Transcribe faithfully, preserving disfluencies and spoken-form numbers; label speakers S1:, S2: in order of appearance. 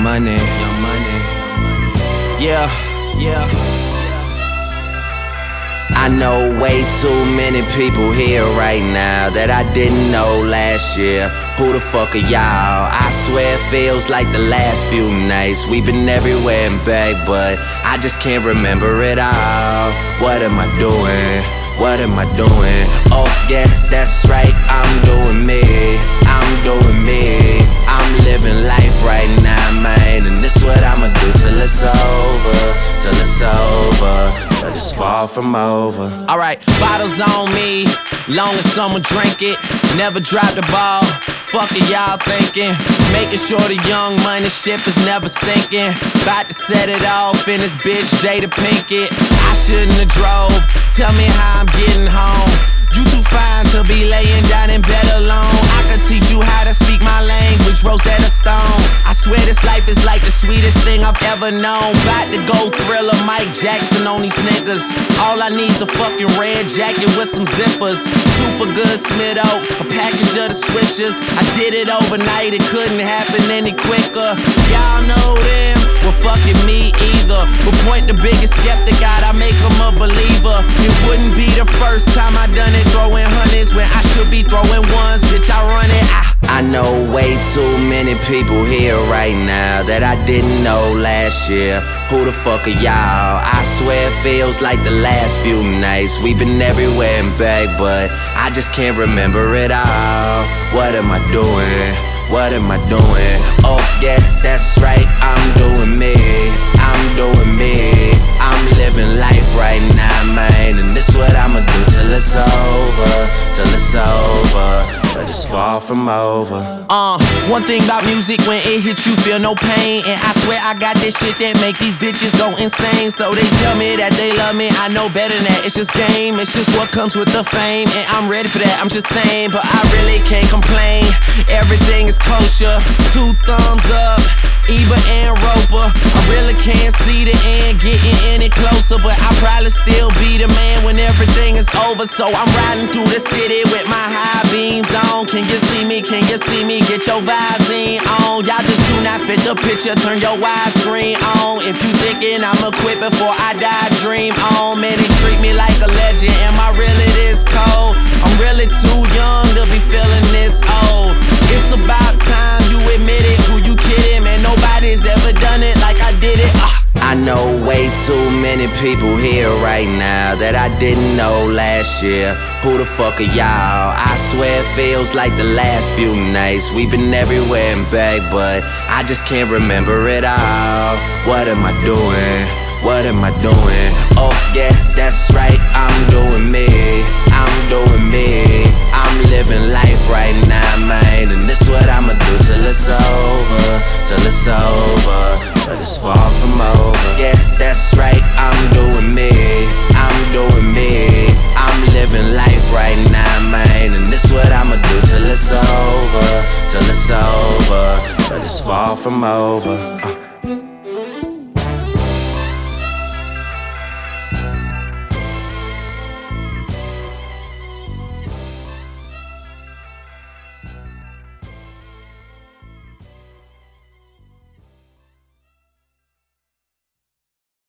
S1: Money, Young Money. Yeah, yeah. I know way too many people here right now that I didn't know last year. Who the fuck are y'all? I swear it feels like the last few nights. We've been everywhere and back, but I just can't remember it all. What am I doing? What am I doing? Oh yeah, that's right, I'm doing me. I'm doing me. I'm living life right now, man. And this what I'ma do till it's over. Till it's over, but it's far from over. Alright, bottles on me, long as someone drink it. Never drop the ball, fuck it y'all thinking. Making sure the Young Money ship is never sinking. About to set it off in this bitch Jada Pinkett. I shouldn't have drove, tell me how I'm getting home. You too fine to be laying down in bed alone. I could teach you how to speak my language, Rosetta Stone. I swear this life is like the sweetest thing I've ever known. About to go Thriller, Mike Jackson on these niggas. All I need's a fucking red jacket with some zippers. Super good Smith Oak, a package of the Swishers. I did it overnight, it couldn't happen any quicker. Y'all know them, well fucking me either. But point the biggest skeptic out, I make them a believer. It wouldn't be the first time I done it, throwing hundreds when I should be throwing ones. Bitch, I run it. I, I know way too many people here right now that I didn't know last year. Who the fuck are y'all? I swear it feels like the last few nights. We've been everywhere and back, but I just can't remember it all. What am I doing? What am I doing? Oh yeah, that's right, I'm doing me. I'm doing me. I'm living life right now, man. And this what I'ma do till it's over. Till it's over, but it's far from over. Uh, one thing about music, when it hits you, feel no pain. And I swear I got this shit that make these bitches go insane. So they tell me that they love me, I know better than that. It's just game, it's just what comes with the fame. And I'm ready for that, I'm just saying, but I really can't complain. Everything is kosher, two thumbs up, Ebert and Roper. I really can't see the end getting any closer, but I'll probably still be the man when everything is over. So I'm riding through the city with my high beams on. Can you see me? Can you see me? Get your Visine on. Y'all just do not fit the picture, turn your widescreen on. If you thinking I'ma quit before I die, dream on. Man, they treat me like a legend. Am I really this cold? I'm really too young to be feeling this old. It's about time you admit it. Who you kidding? Man, nobody's ever done it like I did it. uh. I know way too many people here right now that I didn't know last year. Who the fuck are y'all? I swear it feels like the last few nights. We've been everywhere and back, but I just can't remember it all. What am I doing? What am I doing? Oh yeah, that's right, I'm doing me. I'm doing me. I'm living life right now, man. And this what I'ma do till it's over. Till it's over, but it's far from over. Yeah, that's right, I'm doing me. I'm doing me. I'm living life right now, man. And this what I'ma do till it's over. Till it's over, but it's far from over.